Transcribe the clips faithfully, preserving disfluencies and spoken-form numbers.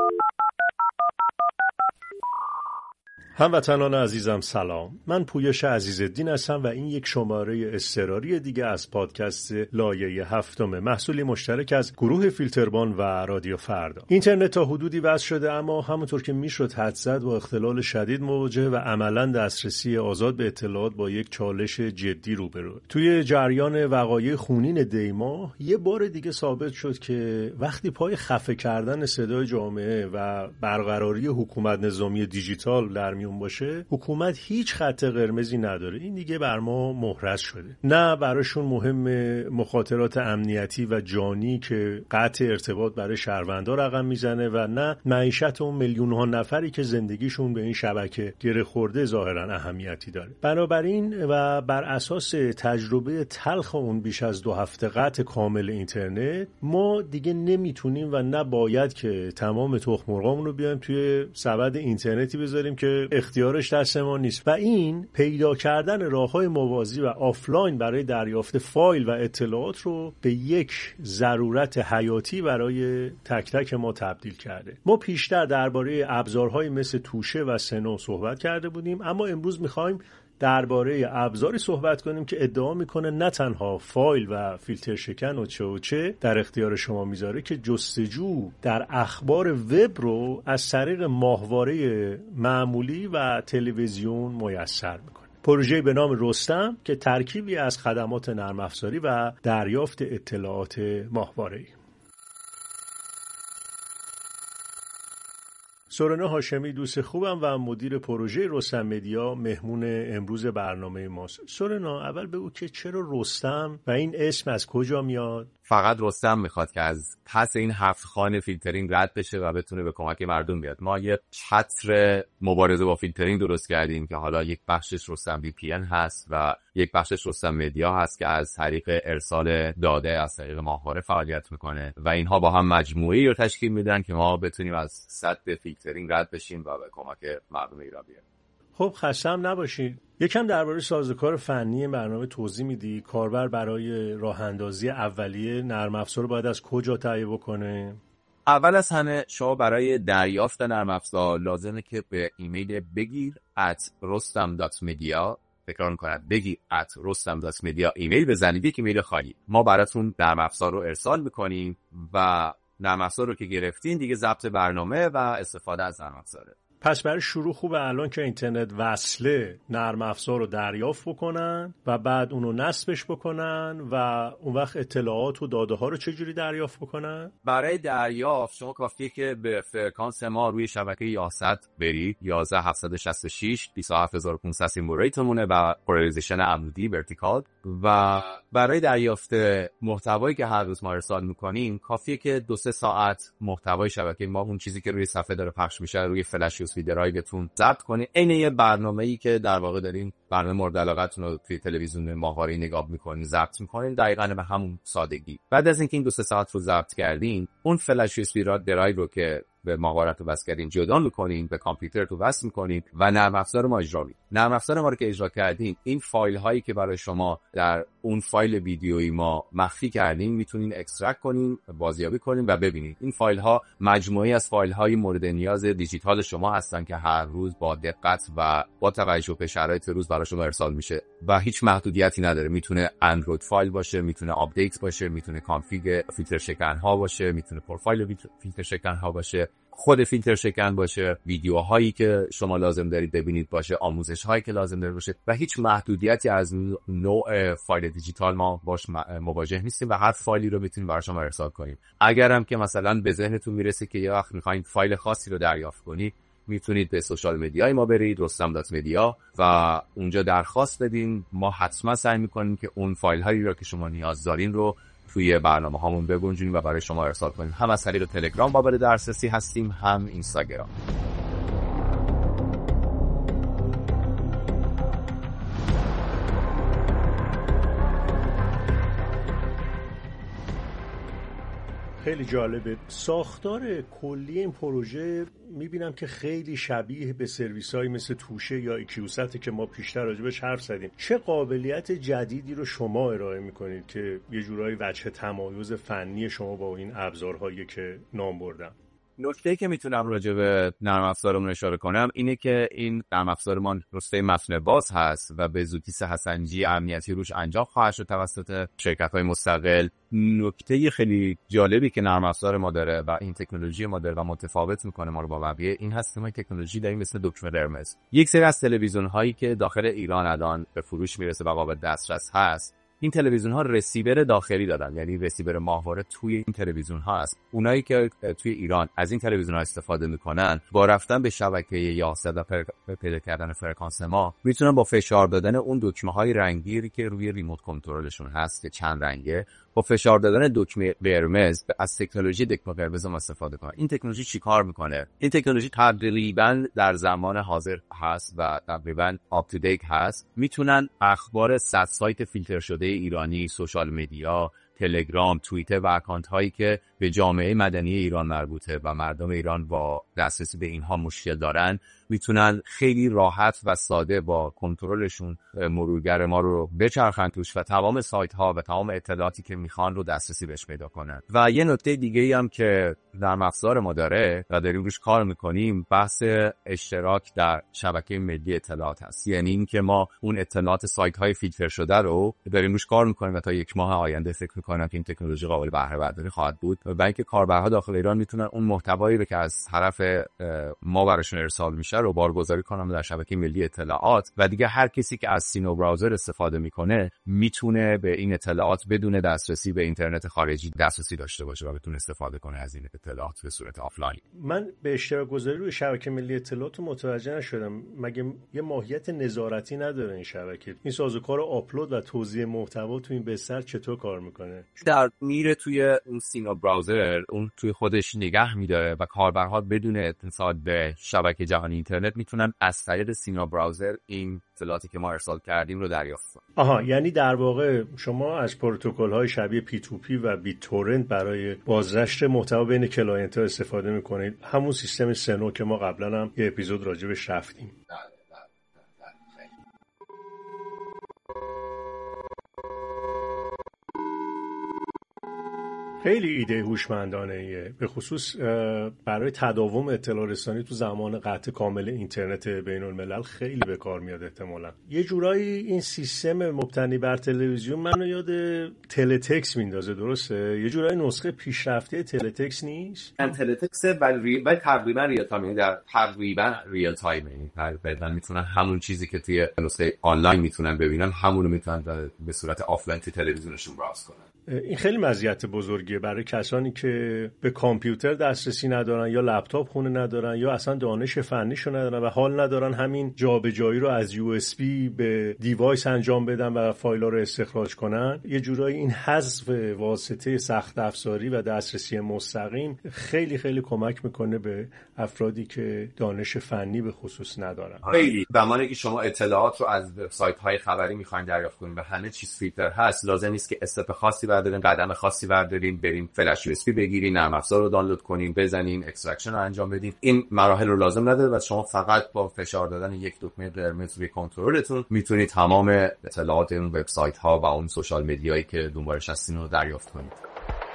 هموطنان عزیزم سلام، من پویش عزیزالدین هستم و این یک شماره اضطراری دیگه از پادکست لایه هفتم، محصولی مشترک از گروه فیلتربان و رادیو فردا. اینترنت تا حدودی وصل شده، اما همونطور که میشد حد زد با اختلال شدید مواجه و عملاً دسترسی آزاد به اطلاعات با یک چالش جدی روبرو. توی جریان وقایع خونین دیما یه بار دیگه ثابت شد که وقتی پای خفه کردن صدای جامعه و برقراری حکومت نظامی دیجیتال در میون باشه، حکومت هیچ خط قرمزی نداره. این دیگه بر ما محرز شده. نه براشون مهم مخاطرات امنیتی و جانی که قطع ارتباط برای شهروندا رقم میزنه و نه معیشت اون میلیون ها نفری که زندگیشون به این شبکه گره خورده ظاهرا اهمیتی داره. بنابراین و بر اساس تجربه تلخ اون بیش از دو هفته قطع کامل اینترنت، ما دیگه نمیتونیم و نباید که تمام تخم مرغامون رو بیایم توی سبد اینترنتی بذاریم که اختیارش دست ما نیست و این پیدا کردن راه‌های موازی و آفلاین برای دریافت فایل و اطلاعات رو به یک ضرورت حیاتی برای تک تک ما تبدیل کرده. ما پیشتر درباره ابزارهای مثل توشه و سنو صحبت کرده بودیم، اما امروز می‌خوایم درباره ابزاری صحبت کنیم که ادعا میکنه نه تنها فایل و فیلتر شکن و چه و چه در اختیار شما میذاره، که جستجو در اخبار وب رو از طریق ماهواره معمولی و تلویزیون میسر میکنه. پروژه‌ای به نام رستم که ترکیبی از خدمات نرم افزاری و دریافت اطلاعات ماهواره‌ای. سورنا هاشمی دوست خوبم و مدیر پروژه رستم مدیا مهمون امروز برنامه ماست. سورنا، اول بگو که چرا رستم و این اسم از کجا میاد؟ فقط رستم میخواد که از پس این هفت خانه فیلترینگ رد بشه و بتونه به کمک مردم بیاد. ما یه چتر مبارزه با فیلترینگ درست کردیم که حالا یک بخشش رستم وی پی ان هست و یک بخشش رستم مدیا هست که از طریق ارسال داده از طریق ماهواره فعالیت میکنه و اینها با هم مجموعه‌ای رو تشکیل میدن که ما بتونیم از سد فیلترینگ رد بشیم و به کمک مردم ایران بیایم. خب خسته هم نباشید. یکم درباره سازوکار فنی برنامه توضیح میدی؟ کاربر برای راه اندازی اولیه نرم افزار باید از کجا تهیه بکنه؟ اول از همه شما برای دریافت نرم افزار لازمه که به ایمیل بگیر ات رستم دات مدیا تکرار کنید بگیر ات رستم دات مدیا ایمیل بزنید، یک ایمیل خالی. ما براتون نرم افزار رو ارسال میکنیم و نرم افزار رو که گرفتین دیگه ضبط برنامه و استفاده از نرم افزاره. پس برای شروع خوبه الان که اینترنت وصله نرم افزار رو دریافت بکنن و بعد اونو نصبش بکنن و اون وقت اطلاعات و داده ها رو چجوری دریافت بکنن؟ برای دریافت شما کافیه که به فرکانس ما روی شبکه یاست برید، یازده هفتصد و شصت و شش بیست و هفت هزار و پانصد سیمبل ریتمونه و پولاریزیشن عمودی ورتیکال. و برای دریافت محتوایی که هر روز ما ارسال میکنیم کافیه که دو سه ساعت محتوای شبکه ما، اون چیزی که روی صفحه داره پخش میشه، روی فلش یو اس بی درایوتون ضبط کنین. عین یه برنامه‌ای که در واقع دارین برنامه مورد علاقتون رو توی تلویزیون ماهواره‌ای نگاه میکنین ضبط میکنین، دقیقاً به همون سادگی. بعد از اینکه این دو سه ساعت رو ضبط کردین، اون فلش یو اس بی درایو رو که به ماهواره‌تون وصل کردین جدا می‌کنین، به کامپیوترتون وصل می‌کنین و نرم افزار ما اجرا می‌کنین. نرم افزار ما رو که اجرا کردین، این فایل هایی که برای شما در اون فایل ویدیویی ما مخفی کردین میتونین اکسترکت کنین، بازیابی کنین و ببینین. این فایل ها مجموعه‌ای از فایل های مورد نیاز دیجیتال شما هستن که هر روز با دقت و با توجه به شرایط روز برای شما ارسال میشه و هیچ محدودیتی نداره. میتونه اندروید فایل باشه، میتونه آپدیت باشه، میتونه کانفیگ فیلتر شکن ها باشه، میتونه پروفایل فیلتر شکن ها باشه، خود فیلتر شکن باشه، ویدیوهایی که شما لازم دارید ببینید باشه، آموزش هایی که لازم دارید باشه و هیچ محدودیتی از نوع فایل دیجیتال ما باش مواجه نیستیم و هر فایلی رو میتونیم برای شما ارسال کنیم. اگرم که مثلا به ذهنتون میرسه که یه وقت میخواین فایل خاصی رو دریافت کنید، میتونید به سوشال مدیای ما برید، رستم دات مدیا، و اونجا درخواست بدین. ما حتما سعی میکنیم که اون فایل هایی رو که شما نیاز دارین رو توی برنامه هامون بگنجونیم و برای شما ارسال کنیم. هم از طریق تلگرام قابل دسترسی هستیم، هم اینستاگرام. خیلی جالبه. ساختار کلی این پروژه میبینم که خیلی شبیه به سرویس‌های مثل توشه یا ایکیوست که ما پیشتر راجبش حرف زدیم. چه قابلیت جدیدی رو شما ارائه میکنید که یه جورایی وجه تمایز فنی شما با این ابزارهایی که نام بردم؟ نکته‌ای که میتونم راجع به نرم افزارمون اشاره کنم اینه که این نرم افزارمون رسته متن باز هست و به زودی سه‌سنجی امنیتی روش انجام خواهد شد توسط شرکت‌های مستقل. نکته خیلی جالبی که نرم افزار ما داره و این تکنولوژی ما داره و متفاوت میکنه ما رو با بقیه این هست که ما تکنولوژی داریم مثل دکمه قرمز. یک سری از تلویزیون هایی که داخل ایران الان به فروش میرسه و قابل دسترس هست، این تلویزیون ها رسیور داخلی دادن، یعنی رسیور ماهواره توی این تلویزیون ها هست. اونایی که توی ایران از این تلویزیون ها استفاده میکنن با رفتن به شبکه یازده و پر... پیدا کردن فرکانس ما میتونن با فشار دادن اون دکمه های رنگی که روی ریموت کنترلشون هست که چند رنگه، با فشار دادن دکمه قرمز از تکنولوژی دکمه قرمز ما استفاده کنن. این تکنولوژی چیکار میکنه؟ این تکنولوژی تقریبا در زمان حاضر هست و تقریبا آپ تو دیت هست. میتونن اخبار صد سایت فیلتر شده ایرانی، سوشال مدیا، تلگرام، توییتر و اکانت هایی که به جامعه مدنی ایران مربوطه و مردم ایران با دسترسی به اینها مشکل دارن، میتونن خیلی راحت و ساده با کنترلشون مرورگر ما رو بچرخن توش و تمام سایت ها و تمام اطلاعاتی که میخوان رو دسترسی بهش پیدا کنن. و یه نکته دیگه ای هم که در افزار ما داره و داریم روش کار میکنیم بحث اشتراک در شبکه ملی اطلاعات هست. یعنی این که ما اون اطلاعات سایت های فیلتر شده رو داریم روش کار میکنیم و تا یک ماه آینده فکر میکنم که این تکنولوژی قابل بهره برداری خواهد بود و اینکه کاربرها داخل ایران میتونن اون محتوایی رو که از طرف ما براشون ارسال میشه رو بارگذاری کنن در شبکه ملی اطلاعات و دیگه هر کسی که از سینو براوزر استفاده میکنه میتونه به این اطلاعات بدون دسترسی به اینترنت خارجی دسترسی داشته باشه و بتونه استفاده کنه از این اطلاعات به صورت آفلاین. من به اشتراک گذاری روی شبکه ملی اطلاعات متوجه نشدم. مگه یه ماهیت نظارتی نداره این شبکه؟ این سازوکار آپلود و توزیع محتوا تو این بستر چطور کار میکنه؟ در میره توی اون سینو براوزر، اون توی خودش نگه میداره و کاربرها بدون اتصال به شبکه جهانی اینترنت میتونن از طریق سینو براوزر این اطلاعاتی که ما ارسال کردیم رو دریافت کنن. آها، یعنی در واقع شما از پروتکل‌های شبیه پی تو پی و بیت تورنت برای بازنشر محتوا بین کلاینت‌ها استفاده میکنید، همون سیستم سنو که ما قبلا هم یه اپیزود راجبش رفتیم. خیلی ایده هوشمندانه ایه، به خصوص برای تداوم اطلاع رسانی تو زمان قطع کامل اینترنت بین الملل خیلی به کار میاد احتمالاً. یه جورایی این سیستم مبتنی بر تلویزیون منو یاد تلتکس میندازه، درسته؟ یه جورایی نسخه پیشرفته تلتکس نیست؟ این تلتکس ولی ولی تقریبا ریال تایم، در تقریبا ریال تایم، یعنی تقریبا میتونن همون چیزی که توی نسخه آنلاین میتونن ببینن همون رو میتونن به صورت آفلاین تو تلویزیونشون براوز کنن. این خیلی مزیت بزرگیه برای کسانی که به کامپیوتر دسترسی ندارن یا لپتاپ خونه ندارن یا اصلا دانش فنیشو ندارن و حال ندارن همین جابجایی رو از یو اس بی به دیوایس انجام بدن و فایل‌ها رو استخراج کنن. یه جورایی این حذف واسطه سخت افزاری و دسترسی مستقیم خیلی خیلی کمک میکنه به افرادی که دانش فنی به خصوص ندارن. خیلی زمانی که شما اطلاعات رو از وبسایت‌های خبری می‌خواید دریافت کنید و همه چیز فیلتر هست، لازم نیست که استپ خاصی بردارین، قدم خاصی بردارین، بریم فلش یو اس بی بگیرین، نرم افزار رو دانلود کنین، بزنین، اکستراکشن رو انجام بدین. این مراحل رو لازم نداره و شما فقط با فشار دادن یک دکمه قرمز روی کنترلتون میتونید تمام اطلاعات اون وبسایت‌ها و اون سوشال مدیایی که دنبالش هستین رو دریافت کنید.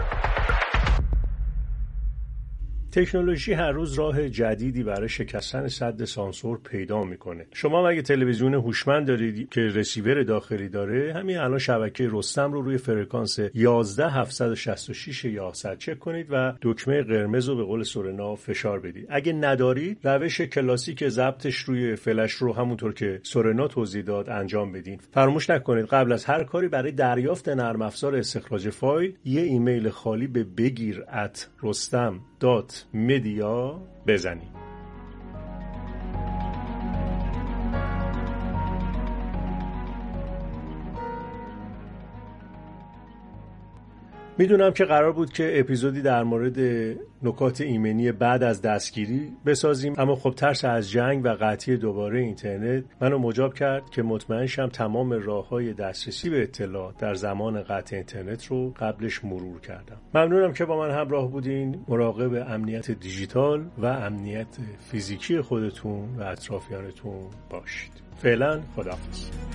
تکنولوژی هر روز راه جدیدی برای شکستن سد سانسور پیدا میکنه. شما اگه تلویزیون هوشمند دارید که رسیور داخلی داره، همین الان شبکه رستم رو روی فرکانس یازده هفتصد و شصت و شش یازده چک کنید و دکمه قرمز رو به قول سورنا فشار بدید. اگه ندارید، روش کلاسیک ضبطش روی فلش رو همونطور که سورنا توضیح داد انجام بدین. فراموش نکنید قبل از هر کاری برای دریافت نرم افزار استخراج فایل یه ایمیل خالی به بگیر ات رستم دات مدیا بزنید. میدونم که قرار بود که اپیزودی در مورد نکات ایمنی بعد از دستگیری بسازیم، اما خب ترس از جنگ و قطعی دوباره اینترنت منو مجاب کرد که مطمئن شم تمام راه‌های دسترسی به اطلاع در زمان قطع اینترنت رو قبلش مرور کردم. ممنونم که با من همراه بودین. مراقب امنیت دیجیتال و امنیت فیزیکی خودتون و اطرافیانتون باشید. فعلا خداحافظ.